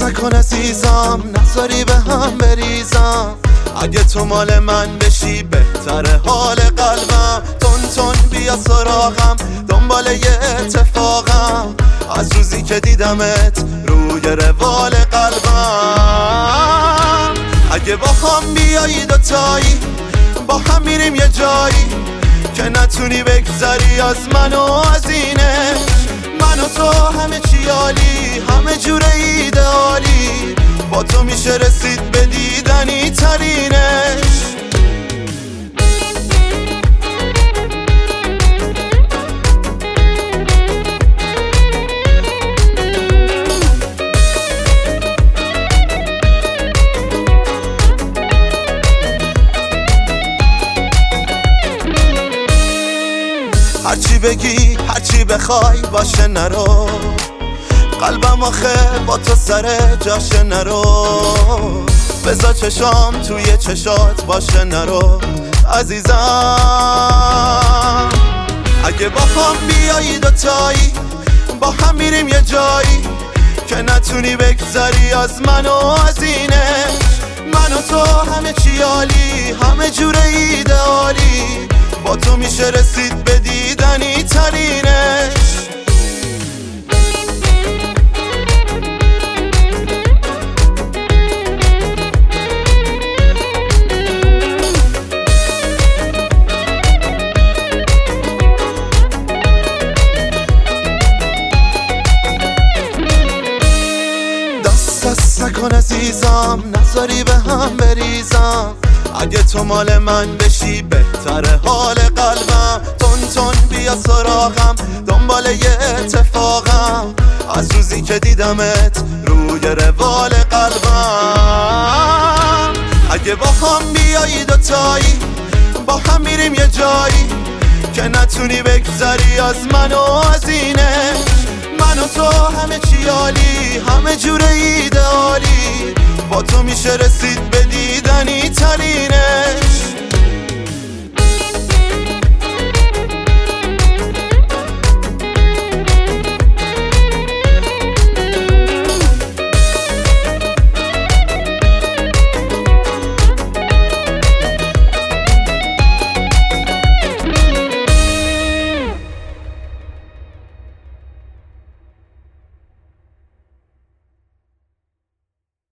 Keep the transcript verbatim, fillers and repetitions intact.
نکن عزیزم، نذاری به هم بریزم. اگه تو مال من بشی بهتره حال قلبم. تون تون بیا سراغم، دنبال یه اتفاقم. از روزی که دیدمت روی روال قلبم. اگه با هم بیایی دوتایی، با هم میریم یه جایی که نتونی بگذری از من و از اینه. من و تو همه چی عالی، همه جور ایدئالی. با تو میشه رسید به دیدنی ترینش. هرچی بگی هرچی بخوای باشه نرو، قلبم آخه با تو سر جاشه نرو. بذار چشام توی چشات باشه نرو عزیزم. اگه با هم بیایی دوتایی، با هم میریم یه جایی که نتونی بگذری از من و از اینه. من و تو همه چی عالی، همه جور ایدئالی. با تو میشه رسید به دیدنی ترینش. دست دست نکن عزیزم، نذاری به هم بریزم. اگه تو مال من بشی بهتره حال قلبم. تون تون بیا سراغم، دنبال یه اتفاقم. از روزی که دیدمت روی روال قلبم. اگه با هم بیایی دوتایی، با هم میریم یه جایی که نتونی بگذری از من و از اینه. من و تو همه چی عالی، همه جور ایدئالی. با تو میشه رسید به دیدنی ترینه.